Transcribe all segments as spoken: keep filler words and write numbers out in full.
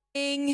morning.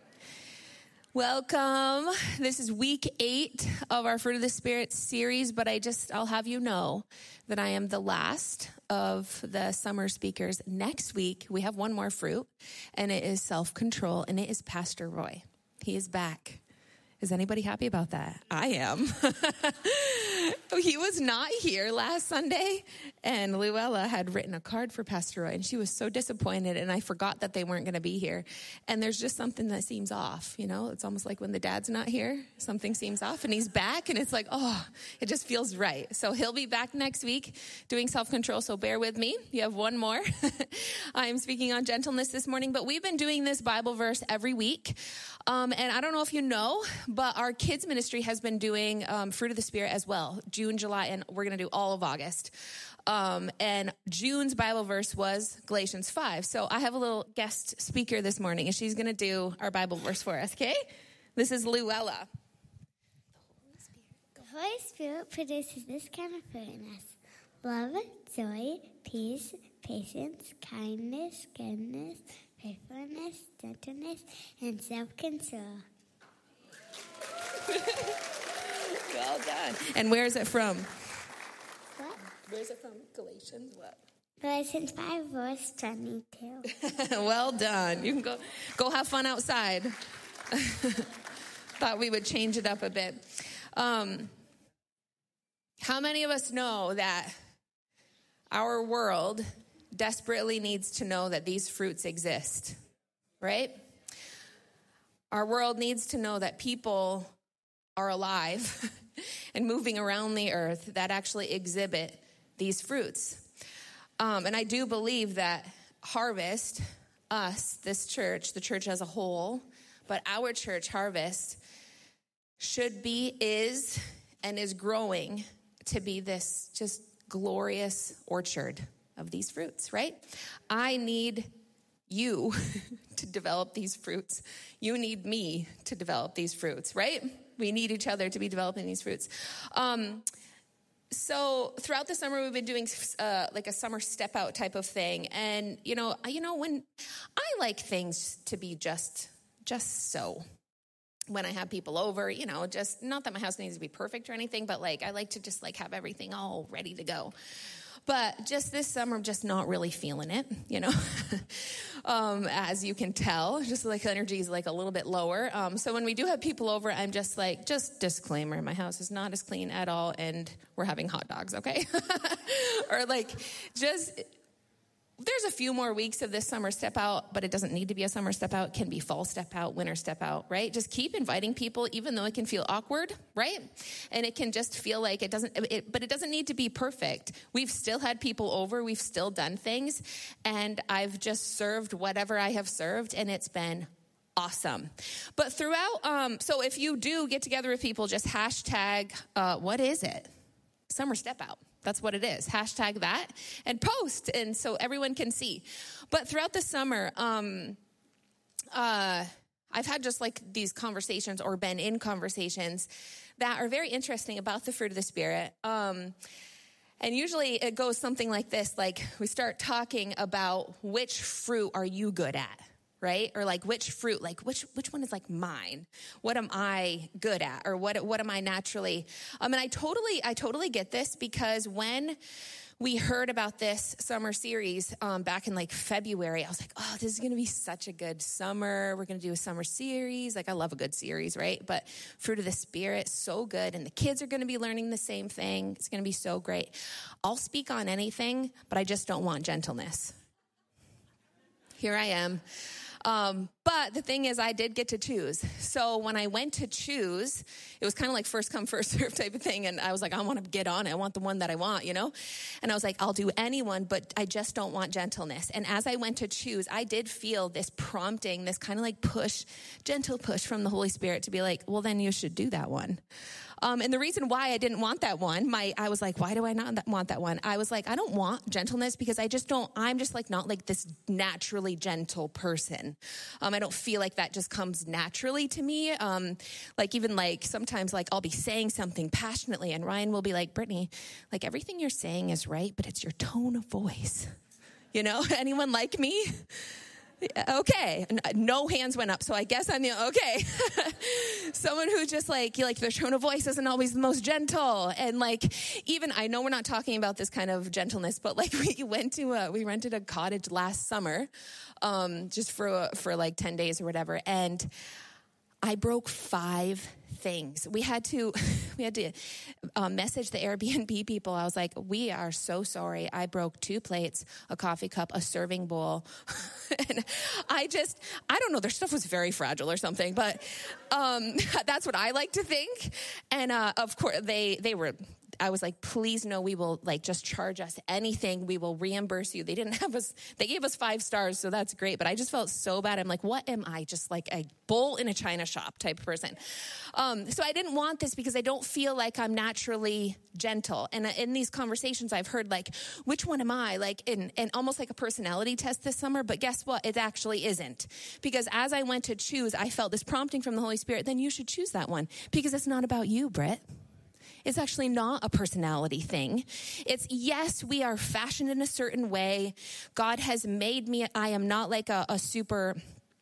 Welcome. This is week eight of our Fruit of the Spirit series, but I just, I'll have you know that I am the last of the summer speakers. Next week, we have one more fruit, and it is self-control, and it is Pastor Roy. He is back. Is anybody happy about that? I am. He was not here last Sunday, and Luella had written a card for Pastor Roy, and she was so disappointed, and I forgot that they weren't going to be here. And there's just something that seems off, you know? It's almost like when the dad's not here, something seems off, and he's back, and it's like, oh, it just feels right. So he'll be back next week doing self-control, so bear with me. You have one more. I'm speaking on gentleness this morning, but we've been doing this Bible verse every week. Um, and I don't know if you know, but our kids ministry has been doing um, Fruit of the Spirit as well, June, July, and we're going to do all of August. Um, and June's Bible verse was Galatians five. So I have a little guest speaker this morning, and she's going to do our Bible verse for us, okay? This is Luella. The Holy Spirit produces this kind of fruit in us: love, joy, peace, patience, kindness, goodness, faithfulness, gentleness, and self-control. Well done. And where is it from? What? Where is it from? Galatians what? Galatians five, verse twenty-two. Well done. You can go go have fun outside. Thought we would change it up a bit. Um, how many of us know that our world desperately needs to know that these fruits exist, right? Our world needs to know that people are alive and moving around the earth that actually exhibit these fruits. Um, and I do believe that Harvest, us, this church, the church as a whole, but our church, Harvest, should be, is, and is growing to be this just glorious orchard of these fruits, right? I need you to develop these fruits. You need me to develop these fruits, right? We need each other to be developing these fruits. Um, so throughout the summer, we've been doing uh, like a summer step out type of thing. And, you know, you know, when I like things to be just, just so. When I have people over, you know, just not that my house needs to be perfect or anything, but like I like to just like have everything all ready to go. But just this summer, I'm just not really feeling it, you know, um, as you can tell, just like energy is like a little bit lower. Um, so when we do have people over, I'm just like, just disclaimer, my house is not as clean at all, and we're having hot dogs, okay? Or like just... There's a few more weeks of this summer step out, but it doesn't need to be a summer step out. It can be fall step out, winter step out, right? Just keep inviting people, even though it can feel awkward, right? And it can just feel like it doesn't, it, but it doesn't need to be perfect. We've still had people over. We've still done things. And I've just served whatever I have served, and it's been awesome. But throughout, um, so if you do get together with people, just hashtag, uh, what is it? Summer step out. That's what it is. Hashtag that and post. And so everyone can see. But throughout the summer, um, uh, I've had just like these conversations or been in conversations that are very interesting about the fruit of the Spirit. Um, and usually it goes something like this, like we start talking about which fruit are you good at? Right? Or like which fruit, like which which one is like mine? What am I good at? Or what what am I naturally? I mean, I totally I totally get this, because when we heard about this summer series um, back in like February, I was like, oh, this is going to be such a good summer. We're going to do a summer series. Like I love a good series, right? But Fruit of the Spirit, so good. And the kids are going to be learning the same thing. It's going to be so great. I'll speak on anything, but I just don't want gentleness. Here I am. Um, but the thing is, I did get to choose. So when I went to choose, it was kind of like first come, first serve type of thing. And I was like, I want to get on it. I want the one that I want, you know? And I was like, I'll do anyone, but I just don't want gentleness. And as I went to choose, I did feel this prompting, this kind of like push, gentle push from the Holy Spirit to be like, well, then you should do that one. Um, and the reason why I didn't want that one, my, I was like, why do I not want that one? I was like, I don't want gentleness because I just don't, I'm just like not like this naturally gentle person. Um, I don't feel like that just comes naturally to me. Um, like even like sometimes like I'll be saying something passionately and Ryan will be like, Brittany, like everything you're saying is right, but it's your tone of voice. You know, anyone like me? Okay. No hands went up. So I guess I'm the, okay. Someone who just like, you like their tone of voice isn't always the most gentle. And like, even, I know we're not talking about this kind of gentleness, but like we went to a, we rented a cottage last summer, um, just for, for like ten days or whatever. And I broke five things. We had to, we had to uh, message the Airbnb people. I was like, we are so sorry. I broke two plates, a coffee cup, a serving bowl. And I just, I don't know, their stuff was very fragile or something, but um, that's what I like to think. And uh, of course, they, they were, I was like, please no, we will like just charge us anything. We will reimburse you. They didn't have us, they gave us five stars. So that's great. But I just felt so bad. I'm like, what am I? Just like a bull in a china shop type person. Um, so I didn't want this because I don't feel like I'm naturally gentle. And in these conversations, I've heard like, which one am I? Like in, in almost like a personality test this summer. But guess what? It actually isn't. Because as I went to choose, I felt this prompting from the Holy Spirit. Then you should choose that one because it's not about you, Britt. It's actually not a personality thing. It's, yes, we are fashioned in a certain way. God has made me, I am not like a, a super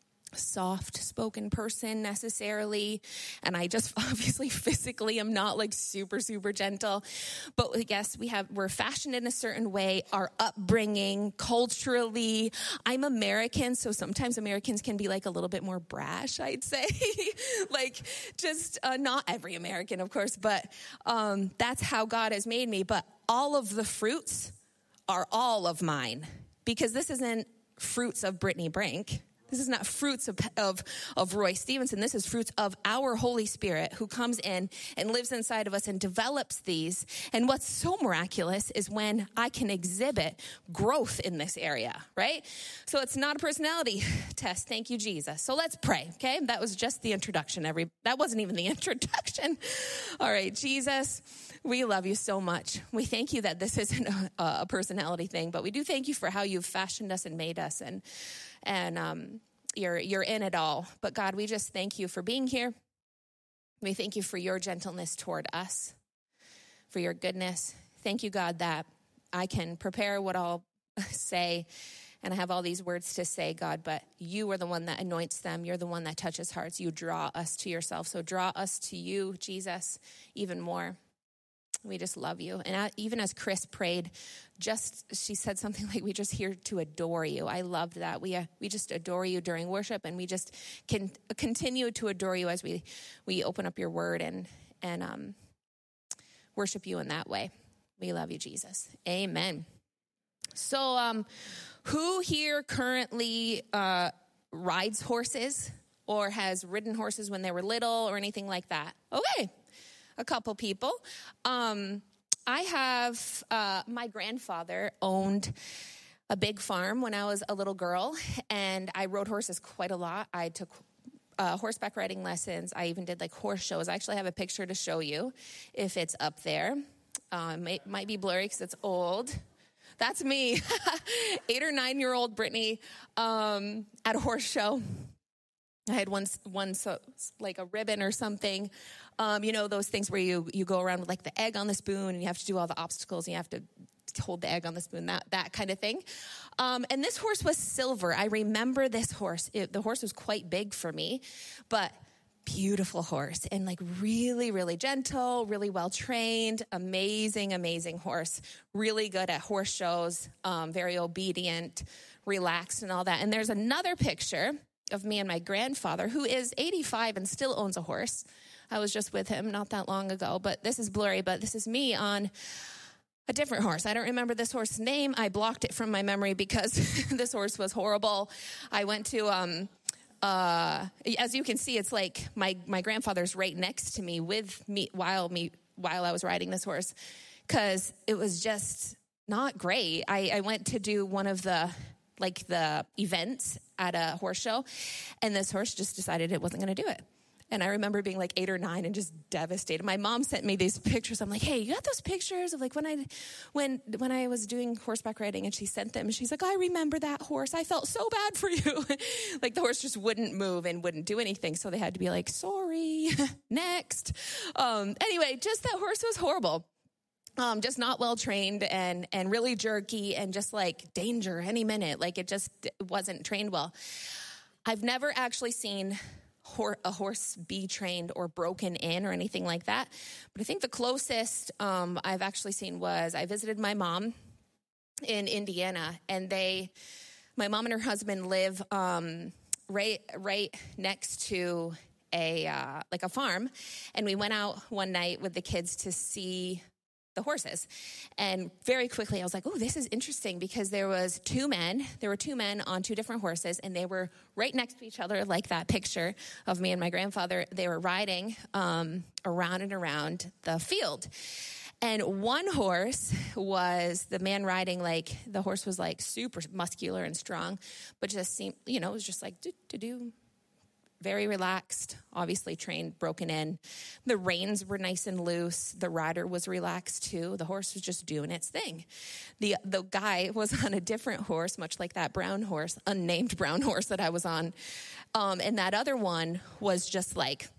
soft-spoken person necessarily. And I just obviously physically am not like super, super gentle. But yes, we have, we're fashioned in a certain way. Our upbringing, culturally, I'm American. So sometimes Americans can be like a little bit more brash, I'd say. Like just uh, not every American, of course, but um, that's how God has made me. But all of the fruits are all of mine because this isn't fruits of Brittany Brink. This is not fruits of, of, of Roy Stevenson. This is fruits of our Holy Spirit who comes in and lives inside of us and develops these. And what's so miraculous is when I can exhibit growth in this area, right? So it's not a personality test. Thank you, Jesus. So let's pray, okay? That was just the introduction. Every That wasn't even the introduction. All right, Jesus, we love you so much. We thank you that this isn't a, a personality thing, but we do thank you for how you've fashioned us and made us. And And um, you're you're in it all. But God, we just thank you for being here. We thank you for your gentleness toward us, for your goodness. Thank you, God, that I can prepare what I'll say, and I have all these words to say, God, but you are the one that anoints them. You're the one that touches hearts. You draw us to yourself. So draw us to you, Jesus, even more. We just love you. And even as Chris prayed, just she said something like, we just here to adore you. I loved that. We uh, we just adore you during worship, and we just can continue to adore you as we, we open up your word and, and um, worship you in that way. We love you, Jesus. Amen. So um, who here currently uh, rides horses or has ridden horses when they were little or anything like that? Okay. A couple people. Um, I have, uh, my grandfather owned a big farm when I was a little girl, and I rode horses quite a lot. I took uh, horseback riding lessons. I even did like horse shows. I actually have a picture to show you if it's up there. Um, it might be blurry because it's old. That's me, eight or nine year old Brittany um, at a horse show. I had one, one so, like a ribbon or something. Um, you know, those things where you, you go around with like the egg on the spoon and you have to do all the obstacles and you have to hold the egg on the spoon, that, that kind of thing. Um, and this horse was silver. I remember this horse. It, the horse was quite big for me, but beautiful horse and like really, really gentle, really well-trained, amazing, amazing horse. Really good at horse shows, um, very obedient, relaxed and all that. And there's another picture of me and my grandfather, who is eighty-five and still owns a horse. I was just with him not that long ago, but this is blurry, but this is me on a different horse. I don't remember this horse's name. I blocked it from my memory because this horse was horrible. I went to, um, uh, as you can see, it's like my, my grandfather's right next to me with me while me, while I was riding this horse, because it was just not great. I, I went to do one of the, like the events at a horse show, and this horse just decided it wasn't going to do it. And I remember being like eight or nine and just devastated. My mom sent me these pictures. I'm like, hey, you got those pictures of like when I, when, when I was doing horseback riding, and she sent them. And she's like, I remember that horse. I felt so bad for you. Like the horse just wouldn't move and wouldn't do anything. So they had to be like, sorry, next. Um, anyway, just that horse was horrible. Um, just not well trained and and really jerky and just like danger any minute. Like it just wasn't trained well. I've never actually seen hor- a horse be trained or broken in or anything like that. But I think the closest um, I've actually seen was I visited my mom in Indiana, and they, my mom and her husband live um, right right next to a uh, like a farm, and we went out one night with the kids to see the horses. And very quickly I was like, oh, this is interesting, because there was two men, there were two men on two different horses, and they were right next to each other, like that picture of me and my grandfather. They were riding um, around and around the field. And one horse was the man riding, like the horse was like super muscular and strong, but just seemed, you know, it was just like do to do. Very relaxed, obviously trained, broken in. The reins were nice and loose. The rider was relaxed too. The horse was just doing its thing. The the guy was on a different horse, much like that brown horse, unnamed brown horse that I was on. Um, and that other one was just like,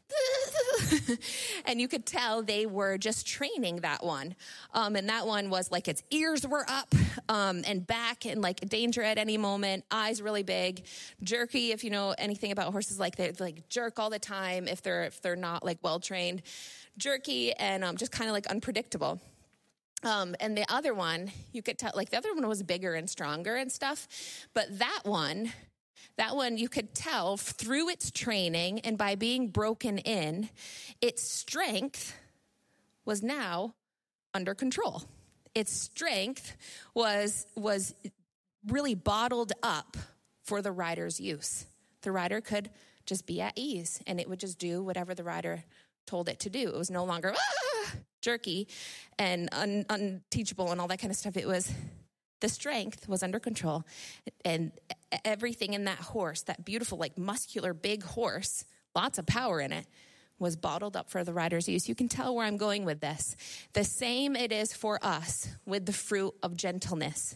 and you could tell they were just training that one. Um, and that one was like its ears were up um, and back and like danger at any moment, eyes really big, jerky. If you know anything about horses, like they like jerk all the time if they're if they're not like well trained, jerky and um, just kind of like unpredictable. Um, and the other one, you could tell, like the other one was bigger and stronger and stuff, but that one. That one, you could tell through its training and by being broken in, its strength was now under control. Its strength was, was really bottled up for the rider's use. The rider could just be at ease, and it would just do whatever the rider told it to do. It was no longer ah, jerky and un, unteachable and all that kind of stuff. It was... The strength was under control, and everything in that horse, that beautiful, like muscular, big horse, lots of power in it, was bottled up for the rider's use. You can tell where I'm going with this. The same it is for us with the fruit of gentleness.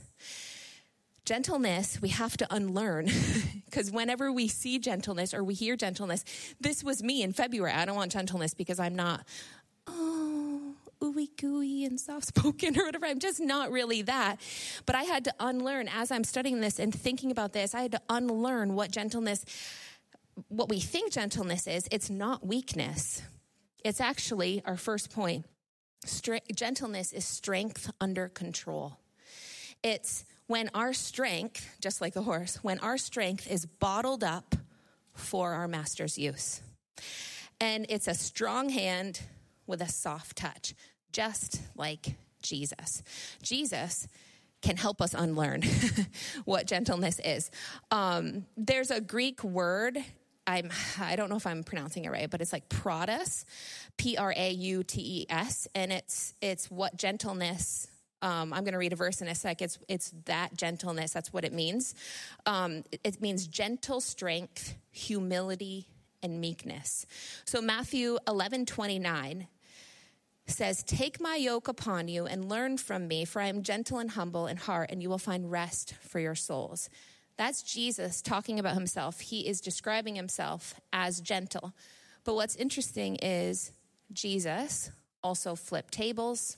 Gentleness, we have to unlearn, because whenever we see gentleness or we hear gentleness, this was me in February. I don't want gentleness because I'm not, oh, ooey gooey and soft-spoken or whatever. I'm just not really that. But I had to unlearn, as I'm studying this and thinking about this, I had to unlearn what gentleness, what we think gentleness is. It's not weakness. It's actually our first point. Stre- gentleness is strength under control. It's when our strength, just like the horse, when our strength is bottled up for our master's use. And it's a strong hand with a soft touch, just like Jesus. Jesus can help us unlearn what gentleness is. Um, there's a Greek word, I'm, I don't know if I'm pronouncing it right, but it's like praus, P R A U T E S, and it's it's what gentleness, um, I'm going to read a verse in a sec, it's, it's that gentleness, that's what it means. Um, it, it means gentle strength, humility, and meekness. So Matthew eleven twenty-nine says, take my yoke upon you and learn from me, for I am gentle and humble in heart, and you will find rest for your souls. That's Jesus talking about himself. He is describing himself as gentle. But what's interesting is Jesus also flipped tables.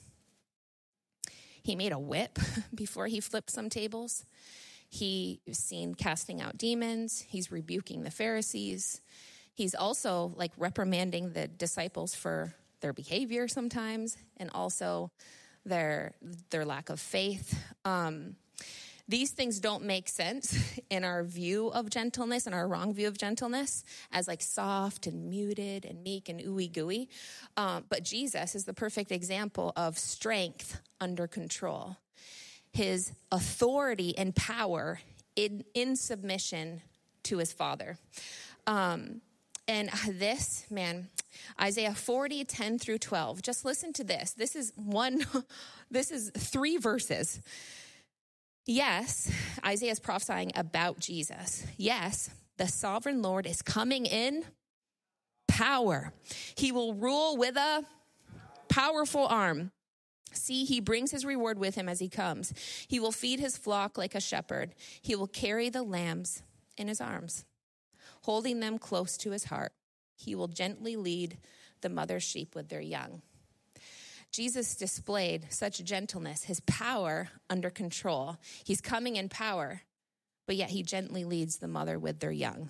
He made a whip before he flipped some tables. He was seen casting out demons. He's rebuking the Pharisees. He's also like reprimanding the disciples for their behavior sometimes, and also their their lack of faith. Um, these things don't make sense in our view of gentleness and our wrong view of gentleness as like soft and muted and meek and ooey gooey. Um, but Jesus is the perfect example of strength under control. His authority and power in, in submission to his Father. Um, and this, man, Isaiah forty, ten through twelve. Just listen to this. This is one, this is three verses. Yes, Isaiah is prophesying about Jesus. Yes, the sovereign Lord is coming in power. He will rule with a powerful arm. See, he brings his reward with him as he comes. He will feed his flock like a shepherd. He will carry the lambs in his arms, holding them close to his heart. He will gently lead the mother sheep with their young. Jesus displayed such gentleness, his power under control. He's coming in power, but yet he gently leads the mother with their young.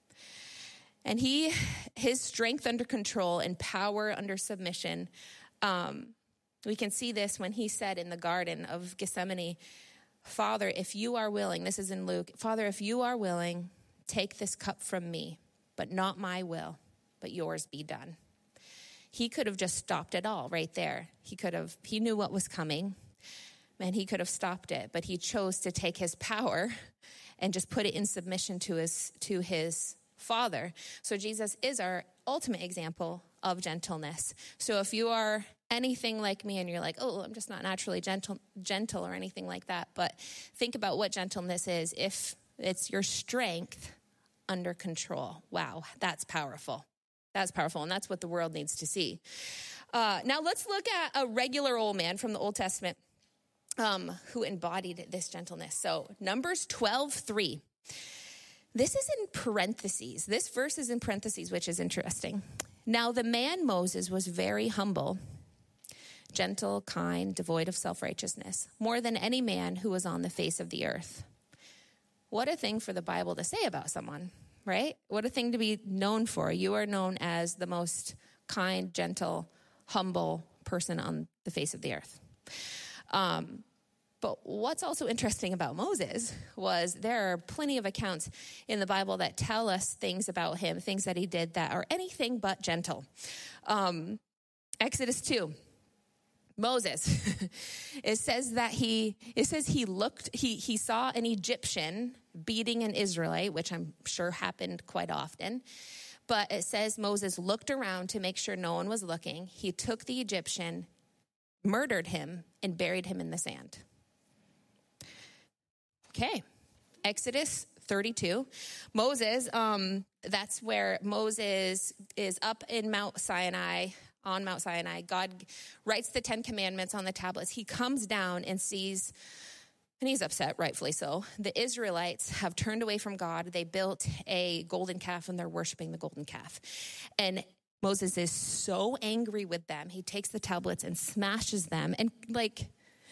And he, his strength under control and power under submission, um, we can see this when he said in the Garden of Gethsemane, Father, if you are willing, this is in Luke, Father, if you are willing, take this cup from me, but not my will, but yours be done. He could have just stopped it all right there. He could have, he knew what was coming, and he could have stopped it, but he chose to take his power and just put it in submission to his, to his Father. So Jesus is our ultimate example of gentleness. So if you are anything like me and you're like, oh, I'm just not naturally gentle, gentle or anything like that, but think about what gentleness is. If it's your strength under control, wow, that's powerful. That's powerful, and that's what the world needs to see. Uh, now let's look at a regular old man from the Old Testament um, who embodied this gentleness. So Numbers twelve three. This is in parentheses. This verse is in parentheses, which is interesting. Now the man Moses was very humble, gentle, kind, devoid of self-righteousness, more than any man who was on the face of the earth. What a thing for the Bible to say about someone. Right? What a thing to be known for. You are known as the most kind, gentle, humble person on the face of the earth. Um, but what's also interesting about Moses was there are plenty of accounts in the Bible that tell us things about him, things that he did that are anything but gentle. Um, Exodus two. Moses, it says that he, it says he looked, he, he saw an Egyptian beating an Israelite, which I'm sure happened quite often. But it says Moses looked around to make sure no one was looking. He took the Egyptian, murdered him, and buried him in the sand. Okay. Exodus thirty-two. Moses, um, that's where Moses is up in Mount Sinai, on Mount Sinai. God writes the Ten Commandments on the tablets. He comes down and sees, and he's upset, rightfully so. The Israelites have turned away from God. They built a golden calf, and they're worshiping the golden calf. And Moses is so angry with them. He takes the tablets and smashes them. And like,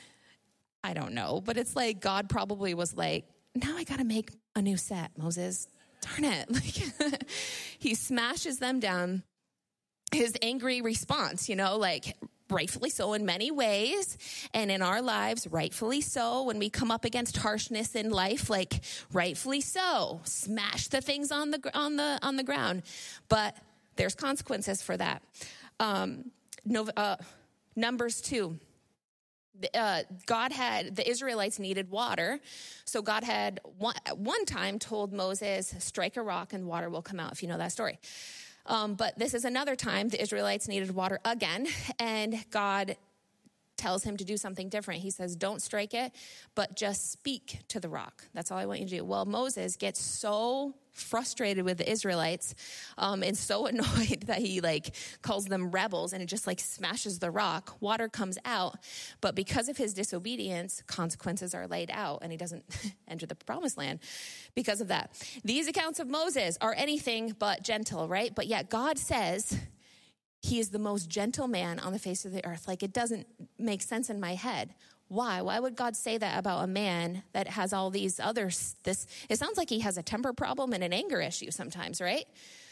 I don't know, but it's like God probably was like, now I got to make a new set, Moses. Darn it. Like, he smashes them down. His angry response, you know, like rightfully so in many ways, and in our lives, rightfully so. When we come up against harshness in life, like rightfully so, smash the things on the on the on the ground. But there's consequences for that. Um, no, uh, Numbers two. Uh, God had, the Israelites needed water. So God had one, one time told Moses, strike a rock and water will come out, if you know that story. Um, but this is another time the Israelites needed water again, and God tells him to do something different. He says, don't strike it, but just speak to the rock. That's all I want you to do. Well, Moses gets so frustrated with the Israelites um, and so annoyed that he like calls them rebels, and it just like smashes the rock. Water comes out, but because of his disobedience, consequences are laid out, and he doesn't enter the promised land because of that. These accounts of Moses are anything but gentle, right? But yet God says he is the most gentle man on the face of the earth. Like, it doesn't make sense in my head. Why? Why would God say that about a man that has all these others? This, it sounds like he has a temper problem and an anger issue sometimes, right?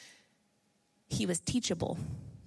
He was teachable.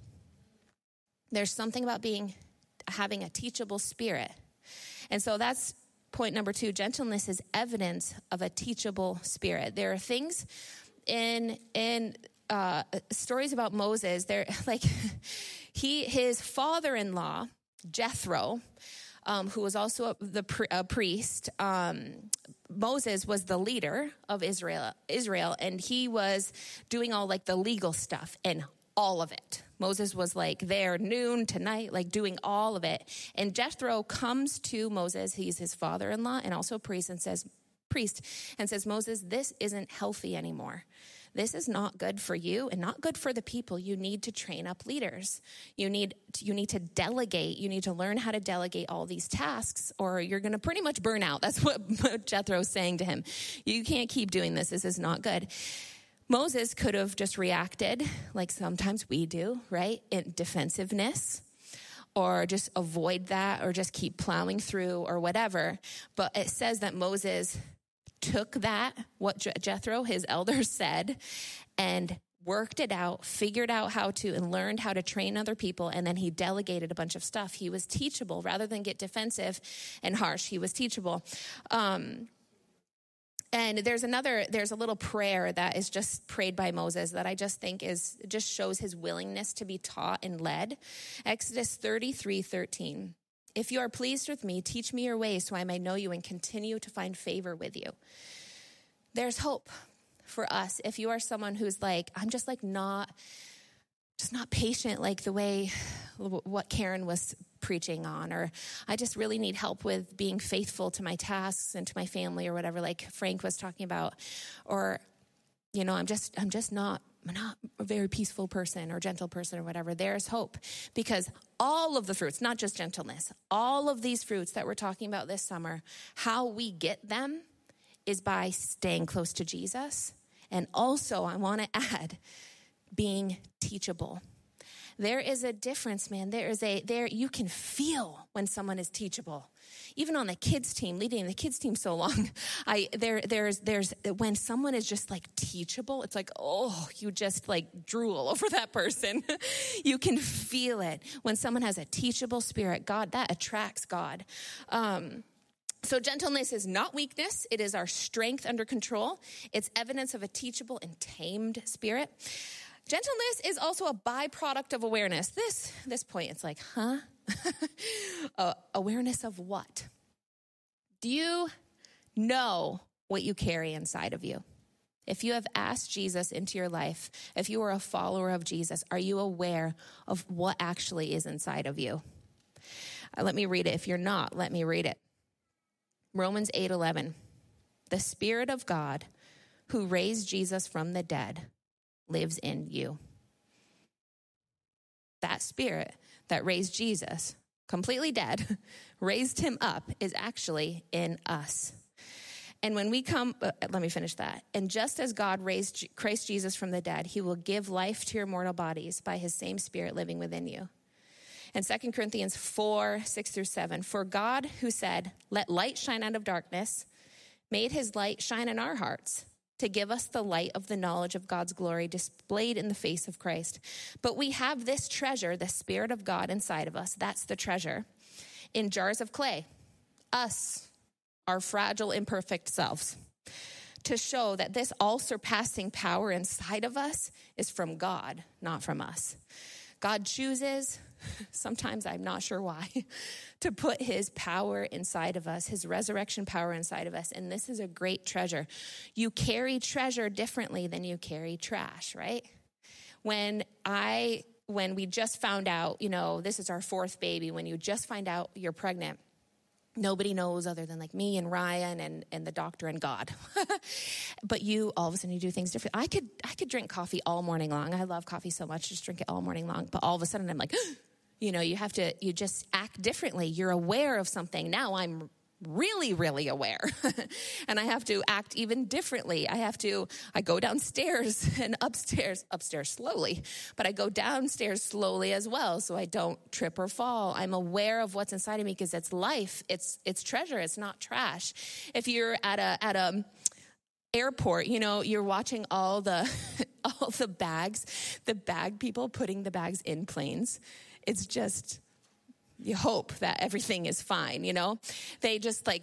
There's something about being, having a teachable spirit. And so that's point number two. Gentleness is evidence of a teachable spirit. There are things in, in, Uh, stories about Moses. They're like he, his father-in-law, Jethro, um, who was also a, the a priest. Um, Moses was the leader of Israel, Israel, and he was doing all like the legal stuff and all of it. Moses was like there noon to night, like doing all of it. And Jethro comes to Moses. He's his father-in-law and also a priest, and says, priest, and says, Moses, this isn't healthy anymore. This is not good for you and not good for the people. You need to train up leaders. You need you need to delegate. You need to learn how to delegate all these tasks, or you're going to pretty much burn out. That's what Jethro's saying to him. You can't keep doing this. This is not good. Moses could have just reacted like sometimes we do, right? In defensiveness. or just avoid that or just keep plowing through or whatever. But it says that Moses took that, what Jethro, his elder, said, and worked it out, figured out how to, and learned how to train other people, and then he delegated a bunch of stuff. He was teachable. Rather than get defensive and harsh, he was teachable. Um, and there's another, there's a little prayer that is just prayed by Moses that I just think is, just shows his willingness to be taught and led. Exodus thirty-three thirteen. If you are pleased with me, teach me your ways so I may know you and continue to find favor with you. There's hope for us. If you are someone who's like, I'm just like not, just not patient like the way what Karen was preaching on, or I just really need help with being faithful to my tasks and to my family or whatever, like Frank was talking about, or, you know, I'm just, I'm just not, I'm not a very peaceful person or gentle person or whatever. There's hope, because all of the fruits, not just gentleness, all of these fruits that we're talking about this summer, how we get them is by staying close to Jesus. And also, I want to add, being teachable. There is a difference, man. There is a, there, you can feel when someone is teachable. Even on the kids team, leading the kids team so long, I, there, there's, there's, when someone is just like teachable, it's like, oh, you just like drool over that person. You can feel it. When someone has a teachable spirit, God, that attracts God. Um, So gentleness is not weakness. It is our strength under control. It's evidence of a teachable and tamed spirit. Gentleness is also a byproduct of awareness. This, this point, it's like, huh? uh, awareness of what? Do you know what you carry inside of you? If you have asked Jesus into your life, if you are a follower of Jesus, are you aware of what actually is inside of you? Uh, let me read it. If you're not, let me read it. Romans eight eleven. The Spirit of God who raised Jesus from the dead lives in you. That Spirit that raised Jesus, completely dead, raised him up, is actually in us. And when we come, uh, let me finish that. And just as God raised Christ Jesus from the dead, he will give life to your mortal bodies by his same Spirit living within you. And Second Corinthians four, six through seven. For God, who said, let light shine out of darkness, made his light shine in our hearts to give us the light of the knowledge of God's glory displayed in the face of Christ. But we have this treasure, the Spirit of God inside of us. That's the treasure. In jars of clay, us, our fragile, imperfect selves, to show that this all-surpassing power inside of us is from God, not from us. God chooses, sometimes I'm not sure why, to put his power inside of us, his resurrection power inside of us. And this is a great treasure. You carry treasure differently than you carry trash, right? When I, when we just found out, you know, this is our fourth baby, when you just find out you're pregnant, nobody knows other than like me and Ryan and, and the doctor and God. But you, all of a sudden, you do things different. I could I could drink coffee all morning long. I love coffee so much, just drink it all morning long. But all of a sudden, I'm like, you know, you have to, you just act differently. You're aware of something. Now I'm really, really aware. And I have to act even differently. I have to, I go downstairs and upstairs, upstairs slowly, but I go downstairs slowly as well so I don't trip or fall. I'm aware of what's inside of me because it's life. It's, it's treasure. It's not trash. If you're at a, at a airport, you know, you're watching all the, all the bags, the bag people putting the bags in planes. It's just, you hope that everything is fine, you know? They just like,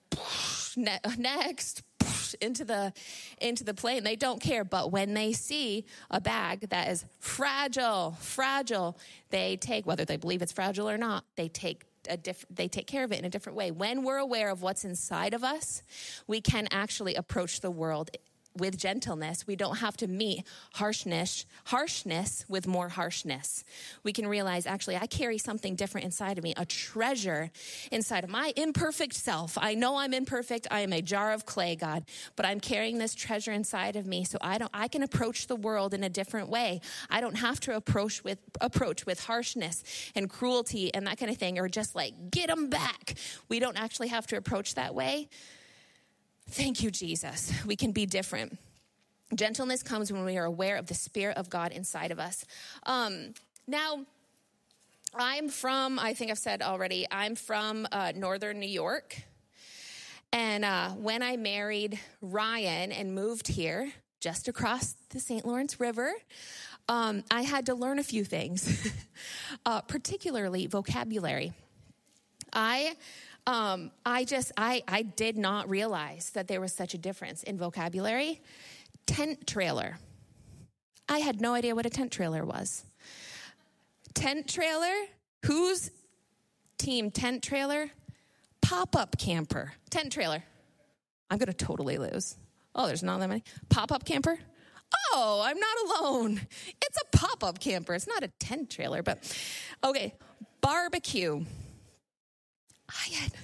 ne- next, into the into the plane. They don't care. But when they see a bag that is fragile, fragile, they take, whether they believe it's fragile or not, they take a diff- they take care of it in a different way. When we're aware of what's inside of us, we can actually approach the world with gentleness. We don't have to meet harshness, harshness with more harshness. We can realize, actually, I carry something different inside of me, a treasure inside of my imperfect self. I know I'm imperfect. I am a jar of clay, God, but I'm carrying this treasure inside of me, so I don't. I can approach the world in a different way. I don't have to approach with approach with harshness and cruelty and that kind of thing, or just like get them back. We don't actually have to approach that way. Thank you, Jesus. We can be different. Gentleness comes when we are aware of the Spirit of God inside of us. Um, now, I'm from, I think I've said already, I'm from uh, northern New York. And uh, when I married Ryan and moved here, just across the Saint Lawrence River, um, I had to learn a few things, uh, particularly vocabulary. I, um, I just, I, I did not realize that there was such a difference in vocabulary. Tent trailer. I had no idea what a tent trailer was. Tent trailer? Who's team tent trailer? Pop-up camper. Tent trailer. I'm going to totally lose. Oh, there's not that many. Pop-up camper? Oh, I'm not alone. It's a pop-up camper. It's not a tent trailer, but okay. Barbecue. I had,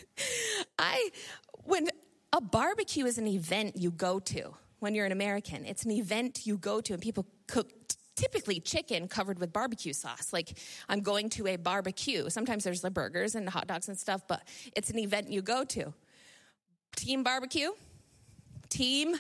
I, when a barbecue is an event you go to when you're an American. It's an event you go to and people cook typically chicken covered with barbecue sauce. Like, I'm going to a barbecue. Sometimes there's the burgers and hot dogs and stuff, but it's an event you go to. Team barbecue. Team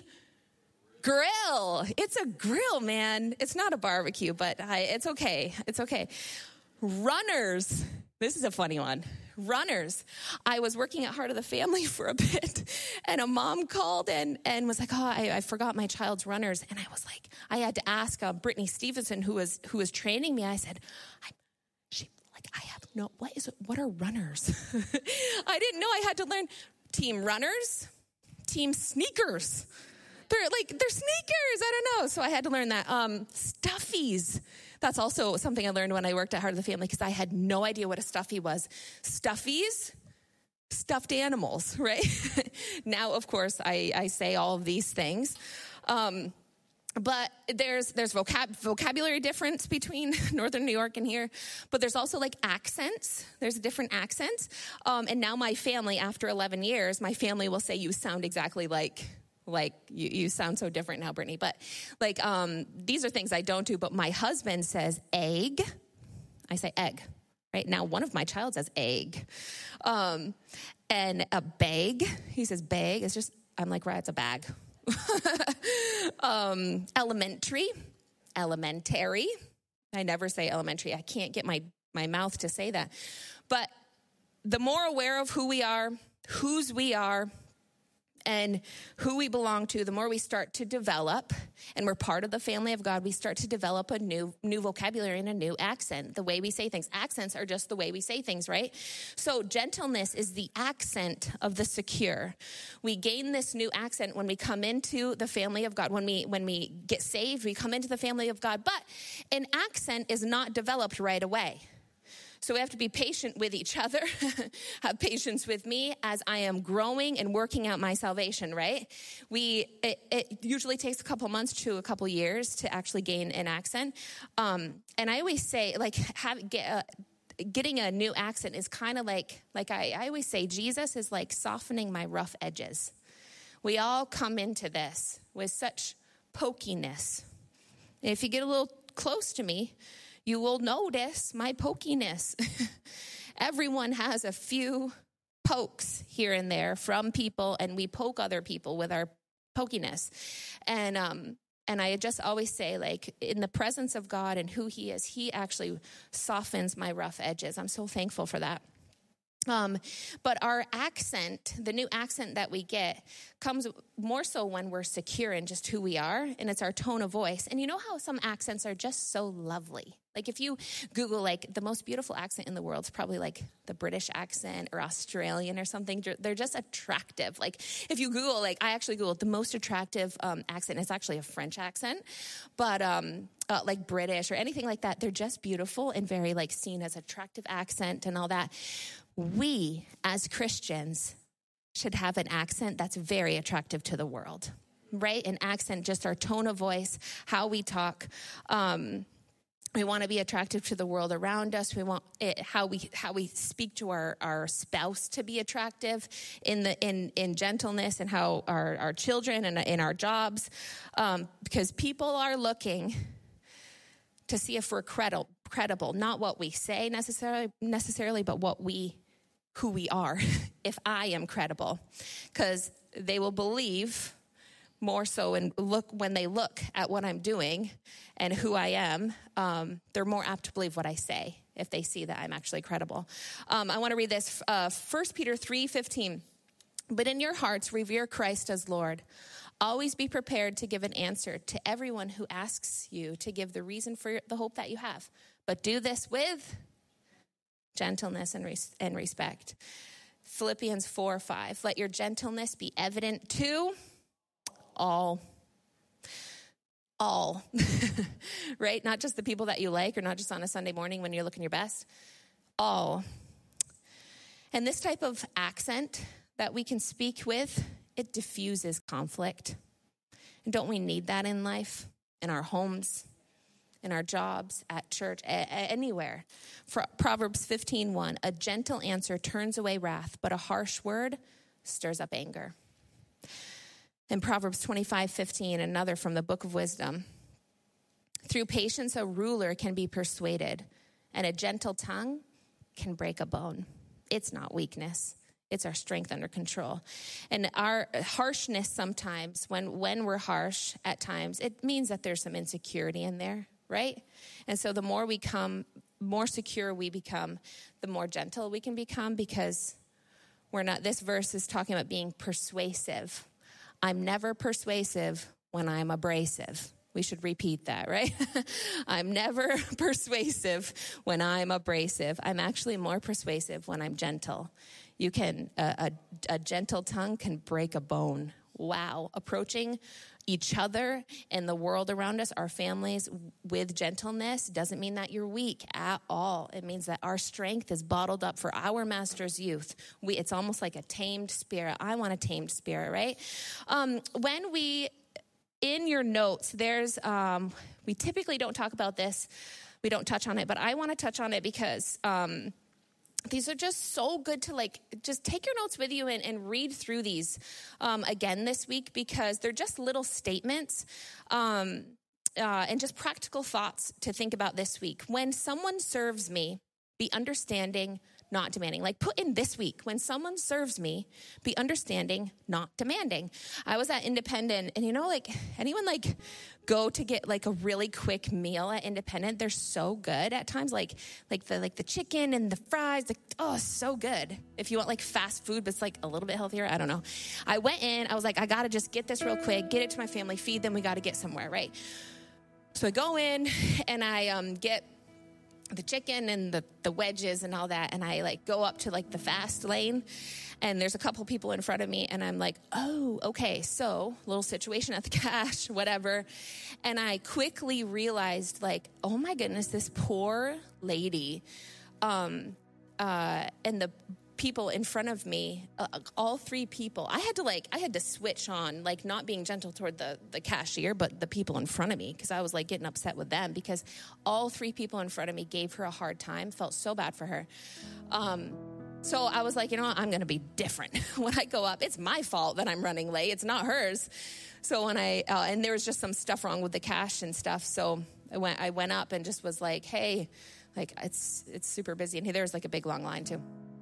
grill. It's a grill, man. It's not a barbecue, but I, it's okay. It's okay. Runners. This is a funny one. Runners. I was working at Heart of the Family for a bit, and a mom called and, and was like, oh, I, I forgot my child's runners. And I was like, I had to ask uh, Brittany Stevenson, who was who was training me. I said, I, she like, I have no, what is it? What are runners? I didn't know I had to learn. Team runners, team sneakers. They're like, they're sneakers. I don't know. So I had to learn that. Um, stuffies. That's also something I learned when I worked at Heart of the Family because I had no idea what a stuffy was. Stuffies, stuffed animals, right? Now, of course, I, I say all of these things. Um, but there's there's vocab, vocabulary difference between Northern New York and here. But there's also like accents. There's a different accent. Um, and now my family, after eleven years, my family will say, you sound exactly like... Like, you, you sound so different now, Brittany. But, like, um, these are things I don't do. But my husband says egg. I say egg. Right? Now, one of my child says egg. Um, and a bag. He says bag. It's just, I'm like, right, it's a bag. um, elementary. Elementary. I never say elementary. I can't get my, my mouth to say that. But the more aware of who we are, whose we are, and who we belong to, the more we start to develop, and we're part of the family of God, we start to develop a new new vocabulary and a new accent, the way we say things. Accents are just the way we say things, right? So gentleness is the accent of the secure. We gain this new accent when we come into the family of God. When we when we get saved, we come into the family of God. But an accent is not developed right away. So we have to be patient with each other, have patience with me as I am growing and working out my salvation, right? We It, it usually takes a couple months to a couple years to actually gain an accent. Um, and I always say, like, have, get, uh, getting a new accent is kind of like, like I, I always say, Jesus is like softening my rough edges. We all come into this with such pokiness. And if you get a little close to me, you will notice my pokiness. Everyone has a few pokes here and there from people, and we poke other people with our pokiness. And um, and I just always say, like, in the presence of God and who he is, he actually softens my rough edges. I'm so thankful for that. Um, but our accent, the new accent that we get, comes more so when we're secure in just who we are, and it's our tone of voice. And you know how some accents are just so lovely? Like, if you Google, like, the most beautiful accent in the world, it's probably like the British accent or Australian or something. They're just attractive. Like, if you Google, like, I actually Googled the most attractive um, accent. It's actually a French accent, but um, uh, like British or anything like that. They're just beautiful and very, like, seen as attractive accent and all that. We, as Christians, should have an accent that's very attractive to the world, right? An accent, just our tone of voice, how we talk. Um, we want to be attractive to the world around us. We want it, how we how we speak to our, our spouse to be attractive in the in in gentleness, and how our, our children and in our jobs, um, because people are looking to see if we're credible, credible, not what we say necessarily, necessarily, but what we. who we are, if I am credible, because they will believe more so and look when they look at what I'm doing and who I am, um, they're more apt to believe what I say if they see that I'm actually credible. Um, I want to read this, uh, First Peter three fifteen. But in your hearts, revere Christ as Lord. Always be prepared to give an answer to everyone who asks you to give the reason for the hope that you have. But do this with gentleness and, res- and respect. Philippians four five. Let your gentleness be evident to all. All. Right? Not just the people that you like, or not just on a Sunday morning when you're looking your best. All. And this type of accent that we can speak with, it diffuses conflict. And don't we need that in life, in our homes, in our jobs, at church, a- a- anywhere? For Proverbs fifteen one, a gentle answer turns away wrath, but a harsh word stirs up anger. And Proverbs twenty-five fifteen, another from the Book of Wisdom. Through patience, a ruler can be persuaded, and a gentle tongue can break a bone. It's not weakness. It's our strength under control. And our harshness sometimes, when, when we're harsh at times, it means that there's some insecurity in there, right? And so the more we come, more secure we become, the more gentle we can become, because we're not, this verse is talking about being persuasive. I'm never persuasive when I'm abrasive. We should repeat that, right? I'm never persuasive when I'm abrasive. I'm actually more persuasive when I'm gentle. You can, a, a, a gentle tongue can break a bone. Wow. Approaching each other and the world around us, our families, with gentleness doesn't mean that you're weak at all. It means that our strength is bottled up for our master's youth. We, it's almost like a tamed spirit. I want a tamed spirit, right? Um, when we, in your notes, there's, um, we typically don't talk about this. We don't touch on it, but I want to touch on it because, um, these are just so good to like, just take your notes with you and, and read through these um, again this week, because they're just little statements um, uh, and just practical thoughts to think about this week. When someone serves me, be understanding, not demanding. Like put in this week, when someone serves me, be understanding, not demanding. I was at Independent, and you know, like anyone like go to get like a really quick meal at Independent, they're so good at times. Like like the like the chicken and the fries, like oh, so good. If you want like fast food, but it's like a little bit healthier, I don't know. I went in, I was like, I gotta just get this real quick, get it to my family, feed them. We got to get somewhere, right? So I go in and I um, get the chicken and the, the wedges and all that. And I like go up to like the fast lane, and there's a couple people in front of me, and I'm like, oh, okay. So little situation at the cash, whatever. And I quickly realized like, oh my goodness, this poor lady, um, uh, and the people in front of me, uh, all three people, I had to like, I had to switch on, like not being gentle toward the, the cashier, but the people in front of me, because I was like getting upset with them, because all three people in front of me gave her a hard time, felt so bad for her. Um, so I was like, you know what? I'm going to be different. When I go up, it's my fault that I'm running late. It's not hers. So when I, uh, and there was just some stuff wrong with the cash and stuff. So I went, I went up and just was like, hey, like it's, it's super busy. And there was like a big long line too.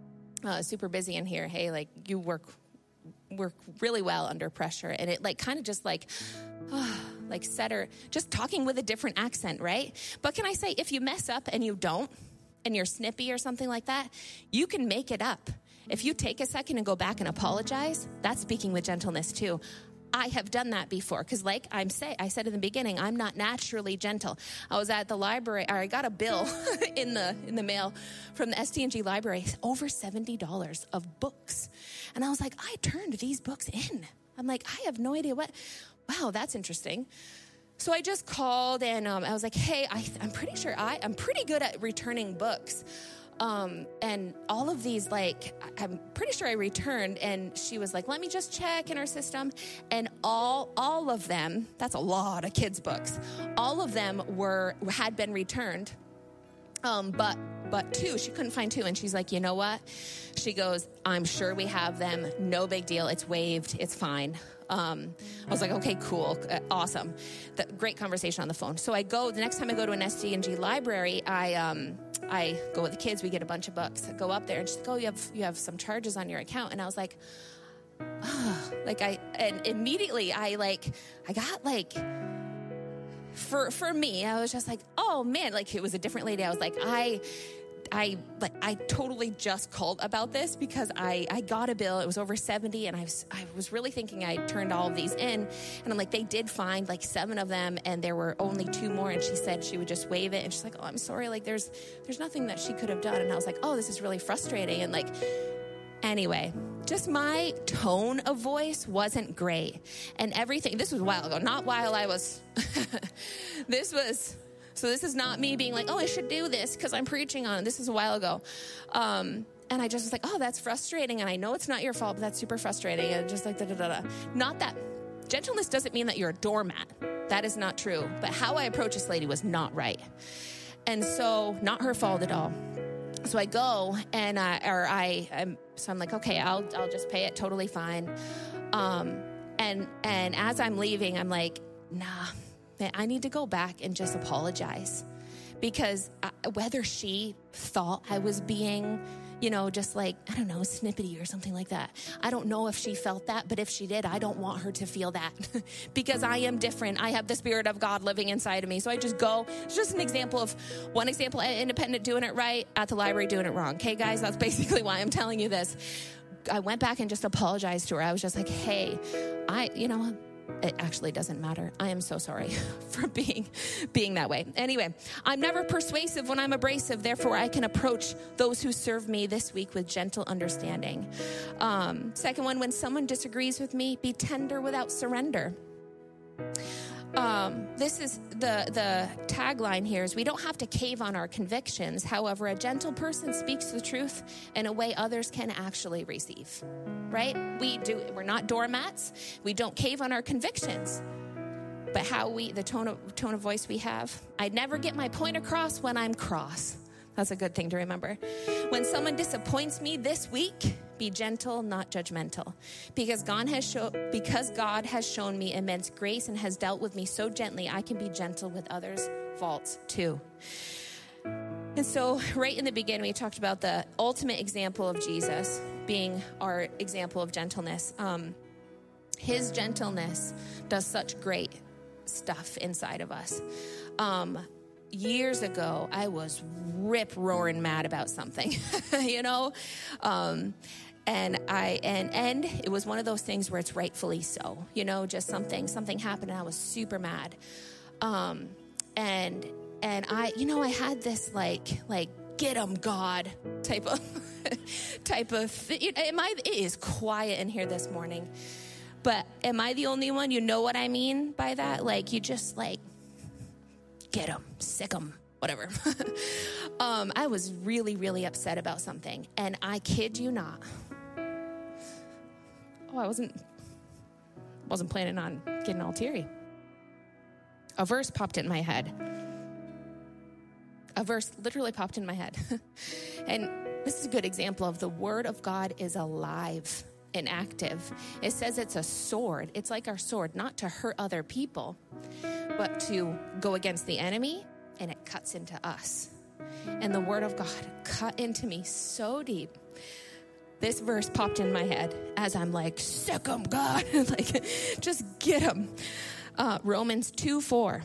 Uh, super busy in here. Hey, like you work work really well under pressure. And it like kind of just like, oh, like set her, just talking with a different accent, right? But can I say, if you mess up and you don't, and you're snippy or something like that, you can make it up. If you take a second and go back and apologize, that's speaking with gentleness too. I have done that before, because like I'm say, I said in the beginning, I'm not naturally gentle. I was at the library, or I got a bill in the in the mail from the S T N G library, over seventy dollars of books. And I was like, I turned these books in. I'm like, I have no idea what, wow, that's interesting. So I just called, and um, I was like, hey, I, I'm pretty sure I, I'm pretty good at returning books. Um, and all of these, like, I'm pretty sure I returned, and she was like, let me just check in our system. And all, all of them, that's a lot of kids' books. All of them were, had been returned. Um, but, but two, she couldn't find two. And she's like, you know what? She goes, I'm sure we have them. No big deal. It's waived. It's fine. Um, I was like, okay, cool. Uh, awesome. The, great conversation on the phone. So I go, the next time I go to an S T N G library, I, um, I go with the kids, we get a bunch of books. I go up there, and she's like, oh, you have, you have some charges on your account. And I was like, oh, like I, and immediately I like, I got like, for, for me, I was just like, oh man, like it was a different lady. I was like, I, I like I totally just called about this because I, I got a bill. It was over seventy, and I was I was really thinking I turned all of these in, and I'm like, they did find like seven of them, and there were only two more. And she said she would just waive it, and she's like, oh, I'm sorry, like there's there's nothing that she could have done. And I was like, oh, this is really frustrating. And like, anyway, just my tone of voice wasn't great, and everything. This was a while ago, not while I was. this was. So this is not me being like, oh, I should do this because I'm preaching on it. This is a while ago. Um, and I just was like, oh, that's frustrating. And I know it's not your fault, but that's super frustrating. And just like, da, da, da, da. Not that. Gentleness doesn't mean that you're a doormat. That is not true. But how I approached this lady was not right. And so not her fault at all. So I go and I, or I, I'm, so I'm like, okay, I'll, I'll just pay it. Totally fine. Um, and, and as I'm leaving, I'm like, nah, I need to go back and just apologize, because I, whether she thought I was being, you know, just like, I don't know, snippety or something like that. I don't know if she felt that, but if she did, I don't want her to feel that because I am different. I have the Spirit of God living inside of me. So I just go, it's just an example of one example, independent doing it right, at the library doing it wrong. Okay, guys, that's basically why I'm telling you this. I went back and just apologized to her. I was just like, hey, I, you know, it actually doesn't matter. I am so sorry for being being that way. Anyway, I'm never persuasive when I'm abrasive. Therefore, I can approach those who serve me this week with gentle understanding. Um, second one, when someone disagrees with me, be tender without surrender. Um, this is the, the tagline here is we don't have to cave on our convictions. However, a gentle person speaks the truth in a way others can actually receive, right? We do, we're not doormats. We don't cave on our convictions, but how we, the tone of, tone of voice we have. I never get my point across when I'm cross. That's a good thing to remember. When someone disappoints me this week, be gentle, not judgmental. Because God has shown, because God has shown me immense grace and has dealt with me so gently, I can be gentle with others' faults too. And so right in the beginning, we talked about the ultimate example of Jesus being our example of gentleness. Um, his gentleness does such great stuff inside of us. Um, Years ago, I was rip-roaring mad about something, you know? Um, and I and and it was one of those things where it's rightfully so, you know, just something, something happened and I was super mad. Um, and and I, you know, I had this like, like, get 'em, God type of, type of, it, am I, it is quiet in here this morning, but am I the only one? You know what I mean by that? Like, you just like, get them, sick them, whatever. um, I was really, really upset about something. And I kid you not. Oh, I wasn't, wasn't planning on getting all teary. A verse popped in my head. A verse literally popped in my head. And this is a good example of the word of God is alive and active. It says it's a sword. It's like our sword, not to hurt other people, but to go against the enemy, and it cuts into us. And the word of God cut into me so deep. This verse popped in my head as I'm like, sick 'em, God. Like, just get 'em. Uh, Romans two four.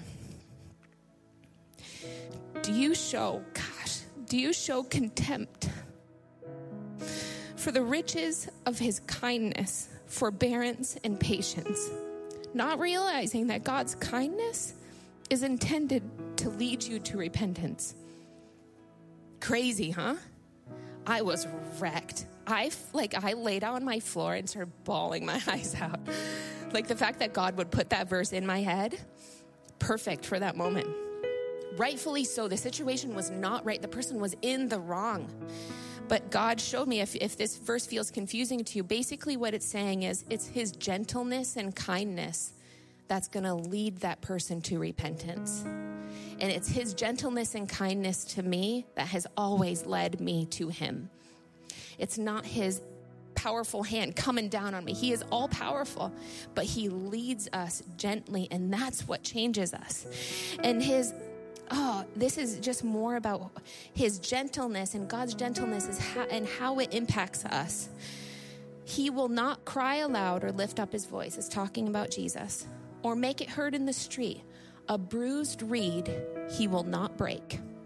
Do you show, gosh, do you show contempt for the riches of his kindness, forbearance, and patience, not realizing that God's kindness is intended to lead you to repentance? Crazy, huh? I was wrecked. I, like, I laid on my floor and started bawling my eyes out. Like, the fact that God would put that verse in my head, perfect for that moment. Rightfully so. The situation was not right. The person was in the wrong. But God showed me, if, if this verse feels confusing to you, basically what it's saying is it's his gentleness and kindness that's going to lead that person to repentance. And it's his gentleness and kindness to me that has always led me to him. It's not his powerful hand coming down on me. He is all powerful, but he leads us gently, and that's what changes us. And his Oh, this is just more about his gentleness, and God's gentleness is how, and how it impacts us. He will not cry aloud or lift up his voice. It's talking about Jesus. Or make it heard in the street. A bruised reed he will not break,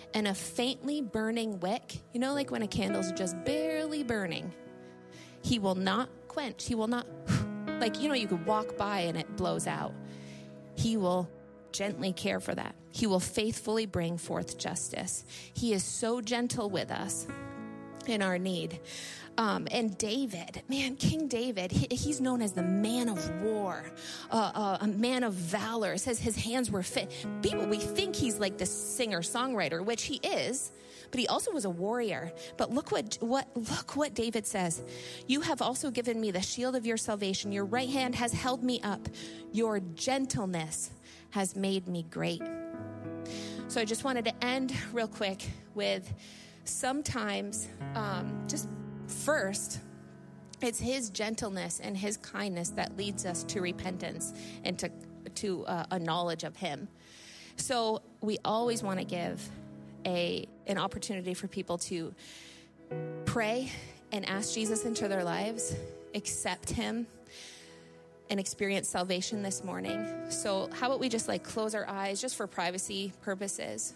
and a faintly burning wick, you know, like when a candle's just barely burning, he will not quench. He will not, like, you know, you could walk by and it blows out. He will gently care for that. He will faithfully bring forth justice. He is so gentle with us in our need. Um, and David, man, King David, he, he's known as the man of war, uh, uh, a man of valor. It says his hands were fit. People, we think he's like this singer-songwriter, which he is, but he also was a warrior. But look what, what, look what David says. You have also given me the shield of your salvation. Your right hand has held me up. Your gentleness has made me great. So I just wanted to end real quick with sometimes um, just first, it's his gentleness and his kindness that leads us to repentance and to, to uh, a knowledge of him. So we always want to give a an opportunity for people to pray and ask Jesus into their lives, accept him, and experience salvation this morning. So how about we just like close our eyes just for privacy purposes.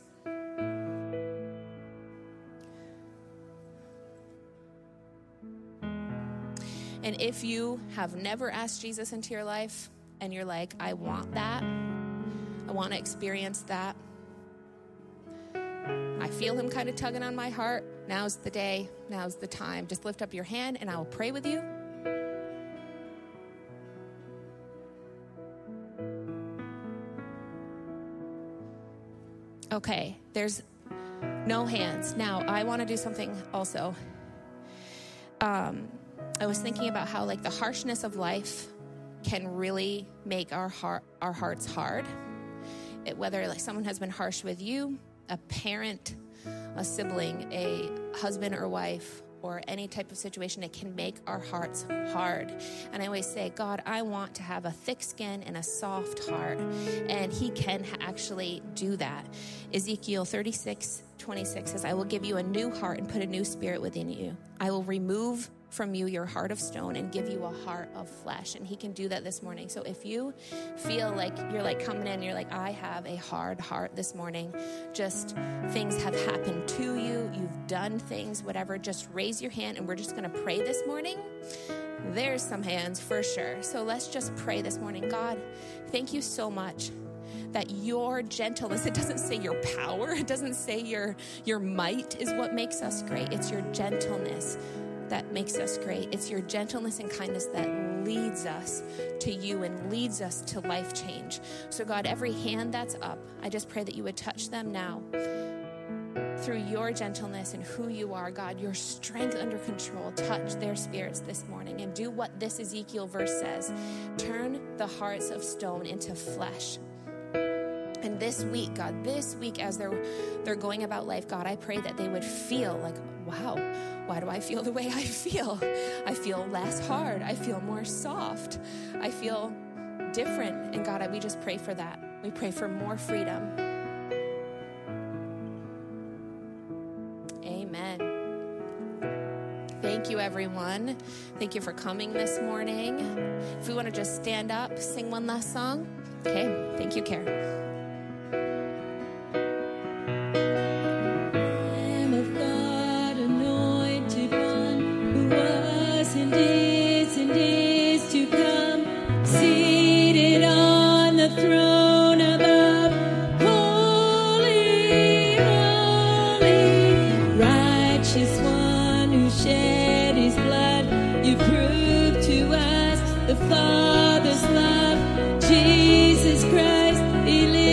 And if you have never asked Jesus into your life and you're like, I want that, I want to experience that, I feel him kind of tugging on my heart, now's the day, now's the time. Just lift up your hand and I will pray with you. Okay, there's no hands. Now, I want to do something also. Um, I was thinking about how like the harshness of life can really make our heart, our hearts hard. It, whether like someone has been harsh with you, a parent, a sibling, a husband or wife, or any type of situation, it can make our hearts hard. And I always say, God, I want to have a thick skin and a soft heart. And he can actually do that. Ezekiel thirty-six twenty-six says, I will give you a new heart and put a new spirit within you. I will remove from you your heart of stone and give you a heart of flesh. And he can do that this morning. So if you feel like you're like coming in, you're like, I have a hard heart this morning, just things have happened to you, you've done things, whatever, just raise your hand and we're just going to pray this morning. There's some hands for sure. So let's just pray this morning. God, thank you so much that your gentleness, it doesn't say your power, it doesn't say your, your might is what makes us great. It's your gentleness that makes us great. It's your gentleness and kindness that leads us to you and leads us to life change. So God, every hand that's up, I just pray that you would touch them now through your gentleness and who you are, God, your strength under control. Touch their spirits this morning and do what this Ezekiel verse says. Turn the hearts of stone into flesh. And this week, God, this week as they're they're going about life, God, I pray that they would feel like, wow, why do I feel the way I feel? I feel less hard. I feel more soft. I feel different. And God, we just pray for that. We pray for more freedom. Amen. Thank you, everyone. Thank you for coming this morning. If we want to just stand up, sing one last song. Okay, thank you, Karen. The Father's love, Jesus Christ, He lives.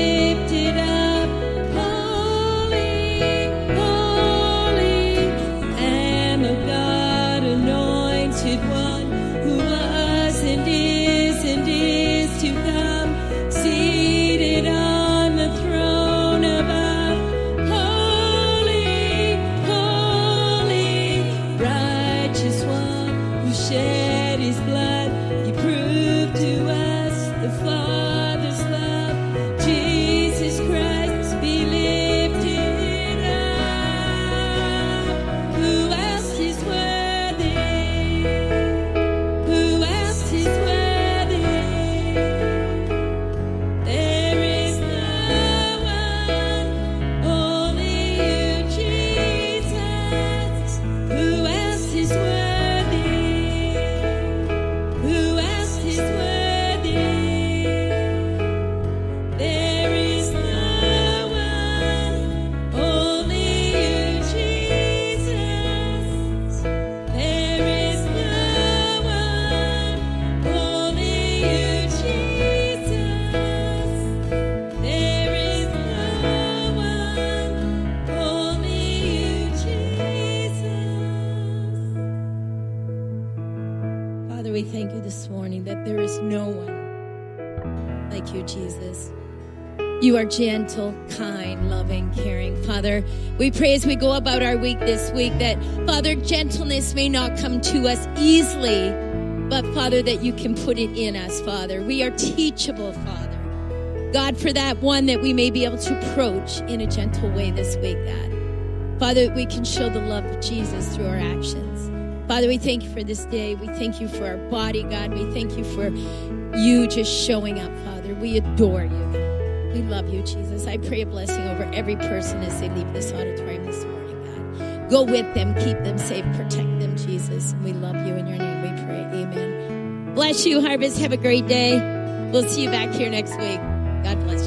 you, Jesus. You are gentle, kind, loving, caring. Father, we pray as we go about our week this week that, Father, gentleness may not come to us easily, but, Father, that you can put it in us, Father. We are teachable, Father. God, for that one that we may be able to approach in a gentle way this week, God. Father, that we can show the love of Jesus through our actions. Father, we thank you for this day. We thank you for our body, God. We thank you for you just showing up, Father. We adore you, God. We love you, Jesus. I pray a blessing over every person as they leave this auditorium this morning, God. Go with them. Keep them safe. Protect them, Jesus. And we love you. In your name we pray. Amen. Bless you, Harvest. Have a great day. We'll see you back here next week. God bless.